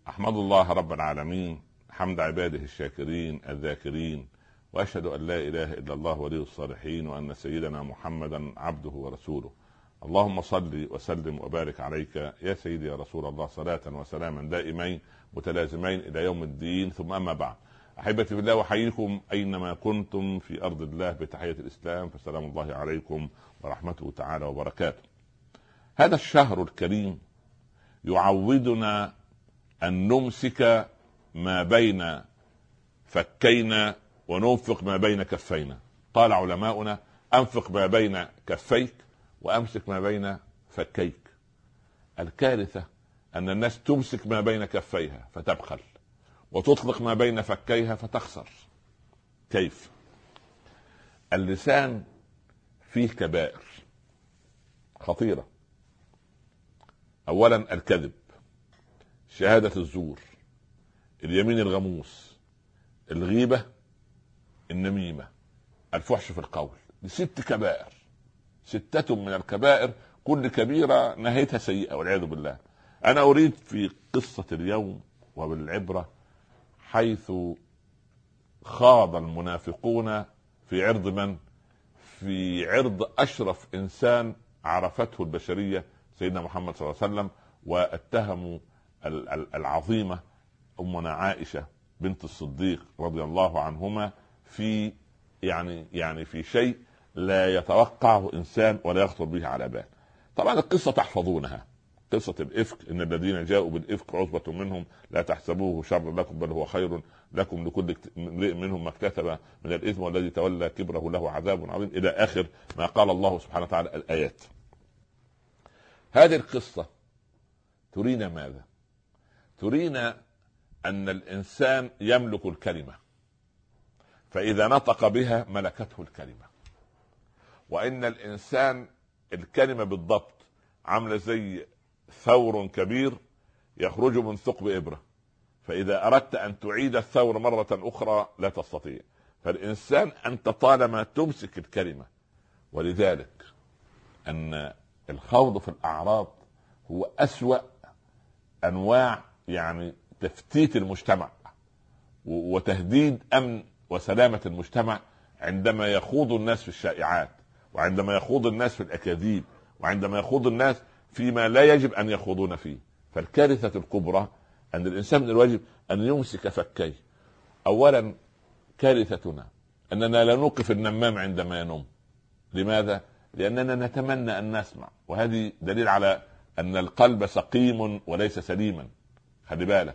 أحمد الله رب العالمين حمد عباده الشاكرين الذاكرين، وأشهد أن لا إله إلا الله ولي الصالحين، وأن سيدنا محمدا عبده ورسوله. اللهم صل وسلم وبارك عليك يا سيدي يا رسول الله، صلاة وسلاما دائمين متلازمين إلى يوم الدين. ثم أما بعد، أحبتي بالله، وحييكم أينما كنتم في أرض الله بتحية الإسلام، فسلام الله عليكم ورحمته تعالى وبركاته. هذا الشهر الكريم يعودنا أن نمسك ما بين فكينا وننفق ما بين كفينا. قال علماؤنا: أنفق ما بين كفيك وأمسك ما بين فكيك. الكارثة أن الناس تمسك ما بين كفيها فتبخل، وتطلق ما بين فكيها فتخسر. كيف؟ اللسان فيه كبائر خطيرة. أولا الكذب، شهادة الزور، اليمين الغموس، الغيبة، النميمة، الفحش في القول. دي 6 كبائر، 6 من الكبائر، كل كبيرة نهايتها سيئة والعياذ بالله. أنا أريد في قصة اليوم وبالعبرة حيث خاض المنافقون في عرض من؟ في عرض أشرف إنسان عرفته البشرية، سيدنا محمد صلى الله عليه وسلم، واتهموا العظيمة أمنا عائشة بنت الصديق رضي الله عنهما في يعني في شيء لا يتوقعه إنسان ولا يخطر به على بال. طبعا القصة تحفظونها، قصة الإفك، إن الذين جاءوا بالإفك عصبة منهم لا تحسبوه شر لكم بل هو خير لكم لكل امرئ منهم ما اكتسب من الإثم والذي تولى كبره له عذاب عظيم، إلى آخر ما قال الله سبحانه وتعالى الآيات. هذه القصة ترينا ماذا؟ ترينا أن الإنسان يملك الكلمة، فإذا نطق بها ملكته الكلمة، وإن الإنسان الكلمة بالضبط عاملة زي ثور كبير يخرج من ثقب إبرة، فإذا أردت أن تعيد الثور مرة أخرى لا تستطيع. فالإنسان أنت طالما تمسك الكلمة. ولذلك أن الخوض في الأعراض هو أسوأ أنواع تفتيت المجتمع وتهديد أمن وسلامة المجتمع، عندما يخوض الناس في الشائعات، وعندما يخوض الناس في الأكاذيب، وعندما يخوض الناس فيما لا يجب أن يخوضون فيه. فالكارثة الكبرى أن الإنسان من الواجب أن يمسك فكيه. أولا كارثتنا أننا لا نوقف النمام عندما ينم. لماذا؟ لأننا نتمنى أن نسمع، وهذه دليل على أن القلب سقيم وليس سليما. خلي بالك،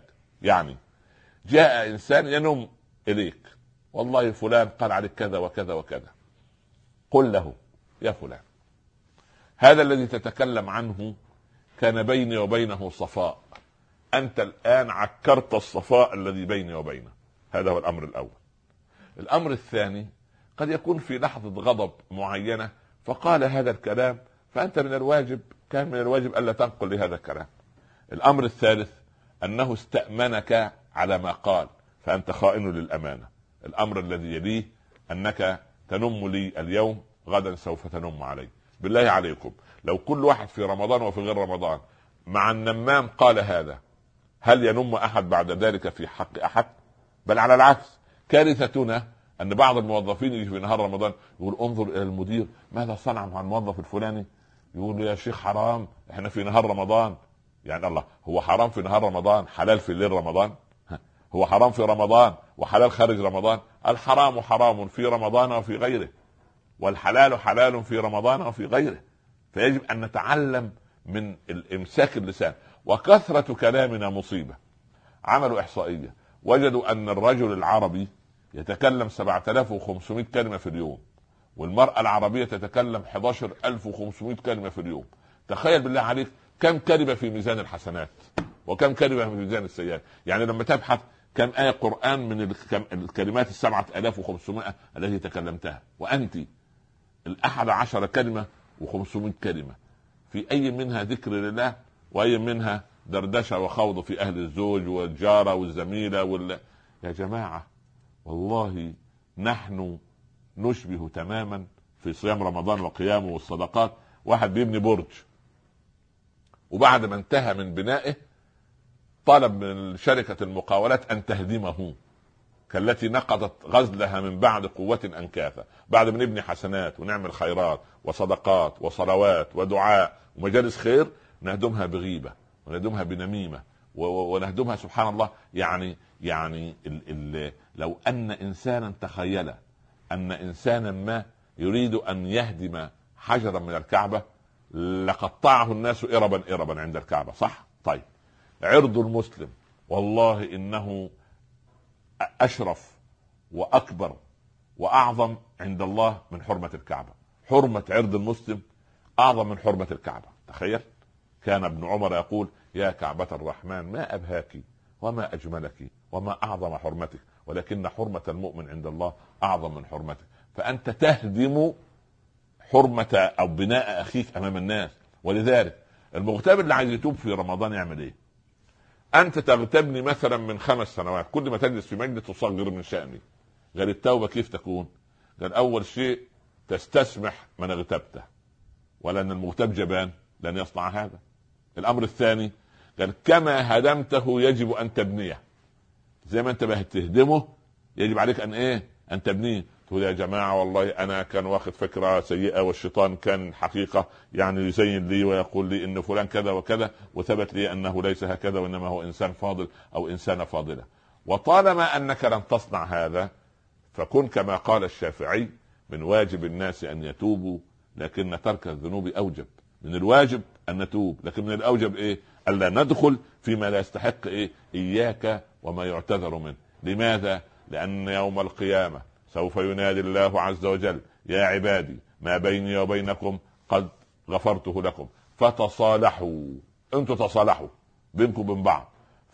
جاء إنسان ينم إليك: والله فلان قال عليك كذا وكذا وكذا. قل له: يا فلان، هذا الذي تتكلم عنه كان بيني وبينه صفاء، أنت الآن عكرت الصفاء الذي بيني وبينه. هذا هو الأمر الأول. الأمر الثاني، قد يكون في لحظة غضب معينة فقال هذا الكلام، فأنت كان من الواجب ألا تنقل لهذا الكلام. الأمر الثالث، أنه استأمنك على ما قال، فأنت خائن للأمانة. الأمر الذي يليه، أنك تنم لي اليوم غدا سوف تنم علي. بالله عليكم، لو كل واحد في رمضان وفي غير رمضان مع النمام قال هذا، هل ينم أحد بعد ذلك في حق أحد؟ بل على العكس. كارثتنا أن بعض الموظفين يجي في نهار رمضان يقول: انظر إلى المدير ماذا صنع مع الموظف الفلاني. يقول: يا شيخ حرام، احنا في نهار رمضان. الله، هو حرام في نهار رمضان حلال في ليل رمضان؟ هو حرام في رمضان وحلال خارج رمضان؟ الحرام حرام في رمضان وفي غيره، والحلال حلال في رمضان وفي غيره. فيجب أن نتعلم من الإمساك اللسان. وكثرة كلامنا مصيبة. عملوا إحصائية وجدوا أن الرجل العربي يتكلم 7500 كلمة في اليوم، والمرأة العربية تتكلم 11500 كلمة في اليوم. تخيل بالله عليك كم كلمة في ميزان الحسنات وكم كلمة في ميزان السيئات. لما تبحث كم آية قرآن من الكلمات 7500 التي تكلمتها، وأنت 11 كلمة و500 كلمة، في أي منها ذكر لله وأي منها دردشة وخوض في أهل الزوج والجارة والزميلة يا جماعة، والله نحن نشبه تماما في صيام رمضان وقيامه والصدقات واحد بيبني برج، وبعد ما انتهى من بنائه طلب من شركة المقاولات أن تهدمه كالتي نقضت غزلها من بعد قوة أنكاثا. بعد ما نبني حسنات ونعمل خيرات وصدقات وصلوات ودعاء ومجالس خير، نهدمها بغيبة ونهدمها بنميمة ونهدمها سبحان الله. يعني لو أن إنسانا تخيل أن إنسانا ما يريد أن يهدم حجرا من الكعبة لقطعه الناس إربا عند الكعبة، صح؟ طيب، عرض المسلم والله إنه أشرف وأكبر وأعظم عند الله من حرمة الكعبة. حرمة عرض المسلم أعظم من حرمة الكعبة. تخيل، كان ابن عمر يقول: يا كعبة الرحمن ما أبهاك وما أجملك وما أعظم حرمتك، ولكن حرمة المؤمن عند الله أعظم من حرمتك. فأنت تهدم حرمة أو بناء أخيك أمام الناس. ولذلك المغتاب اللي عايز يتوب في رمضان يعمل إيه؟ أنت تغتبني مثلا من 5 سنوات، كل ما تجلس في مجلس تصغر من شأني. قال التوبة كيف تكون؟ قال أول شيء تستسمح من اغتبته، ولأن المغتاب جبان لن يصنع هذا. الأمر الثاني قال كما هدمته يجب أن تبنيه، زي ما أنت بتهدمه يجب عليك أن تبنيه. تقول يا جماعة والله أنا كان واخد فكرة سيئة والشيطان كان حقيقة يعني يزين لي ويقول لي إن فلان كذا وكذا، وثبت لي أنه ليس هكذا وإنما هو إنسان فاضل أو إنسانة فاضلة. وطالما أنك لم تصنع هذا فكن كما قال الشافعي: من واجب الناس أن يتوبوا لكن ترك الذنوب أوجب. من الواجب أن نتوب، لكن من الأوجب ألا ندخل فيما لا يستحق إياك وما يعتذر منه. لماذا؟ لأن يوم القيامة سوف ينادي الله عز وجل: يا عبادي ما بيني وبينكم قد غفرته لكم فتصالحوا. انتوا تصالحوا بينكم وبين بعض.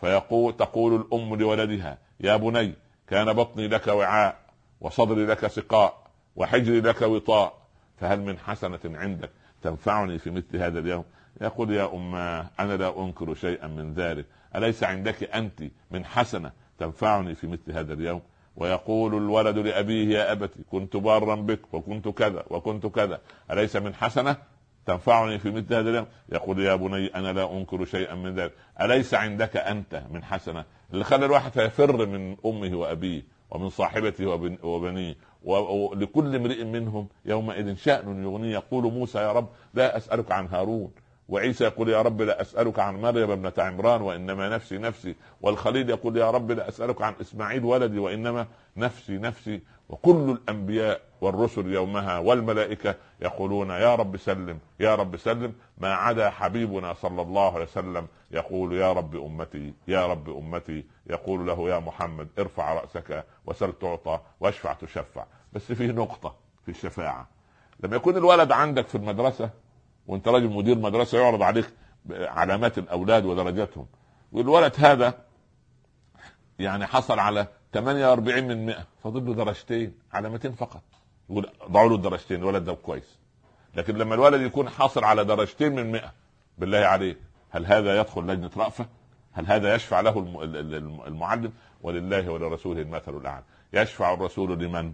تقول الأم لولدها: يا بني كان بطني لك وعاء وصدري لك سقاء وحجري لك وطاء، فهل من حسنة عندك تنفعني في مثل هذا اليوم؟ يقول: يا أماه أنا لا أنكر شيئا من ذلك، أليس عندك أنت من حسنة تنفعني في مثل هذا اليوم؟ ويقول الولد لأبيه: يا أبتي كنت بارا بك وكنت كذا وكنت كذا، أليس من حسنة تنفعني في مثل هذا اليوم؟ يقول: يا بني أنا لا أنكر شيئا من ذلك، أليس عندك أنت من حسنة؟ اللي خلى الواحد يفر من أمه وأبيه ومن صاحبته وبنيه، ولكل امرئ منهم يومئذ شأن يغنيه. يقول موسى: يا رب لا أسألك عن هارون. وعيسى يقول: يا رب لا أسألك عن مريم ابنة عمران وإنما نفسي نفسي. والخليل يقول: يا رب لا أسألك عن إسماعيل ولدي وإنما نفسي نفسي. وكل الأنبياء والرسل يومها والملائكة يقولون: يا رب سلم يا رب سلم، ما عدا حبيبنا صلى الله عليه وسلم يقول: يا رب أمتي يا رب أمتي. يقول له: يا محمد ارفع رأسك وسل تعطى واشفع تشفع. بس فيه نقطة في الشفاعة: لما يكون الولد عندك في المدرسة وانت راجل مدير مدرسة يعرض عليك علامات الأولاد ودرجاتهم، والولد هذا يعني حصل على 48 من 100، فاضل له درجتين، علامتين فقط، يقول ضعوا له الدرجتين، الولد ده كويس. لكن لما الولد يكون حاصل على درجتين من 100، بالله عليك هل هذا يدخل لجنة رأفة؟ هل هذا يشفع له المعلم؟ ولله ولرسوله المثل الأعلى. يشفع الرسول لمن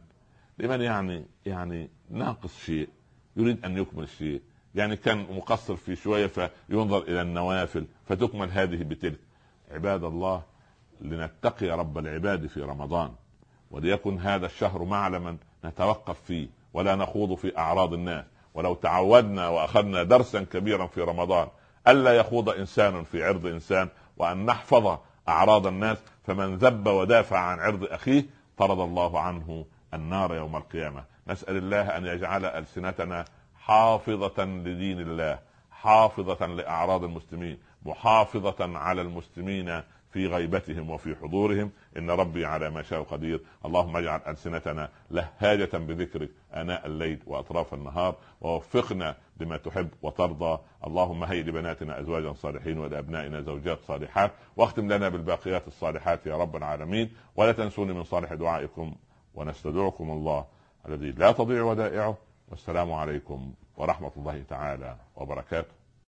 يعني ناقص شيء يريد أن يكمل الشيء، يعني كان مقصر في شوية فينظر إلى النوافل فتكمل هذه بتلك. عباد الله، لنتقي رب العباد في رمضان، وليكن هذا الشهر معلما نتوقف فيه ولا نخوض في أعراض الناس. ولو تعودنا وأخذنا درسا كبيرا في رمضان ألا يخوض إنسان في عرض إنسان، وأن نحفظ أعراض الناس، فمن ذب ودافع عن عرض أخيه طرد الله عنه النار يوم القيامة. نسأل الله أن يجعل ألسنتنا حافظة لدين الله، حافظة لأعراض المسلمين، محافظة على المسلمين في غيبتهم وفي حضورهم. إن ربي على ما شاء قدير. اللهم اجعل ألسنتنا لهاجة بذكرك آناء الليل وأطراف النهار، ووفقنا لما تحب وترضى. اللهم هيئ لبناتنا أزواجا صالحين ولأبنائنا زوجات صالحات، واختم لنا بالباقيات الصالحات يا رب العالمين. ولا تنسوني من صالح دعائكم، ونستودعكم الله الذي لا تضيع ودائعه. والسلام عليكم ورحمة الله تعالى وبركاته.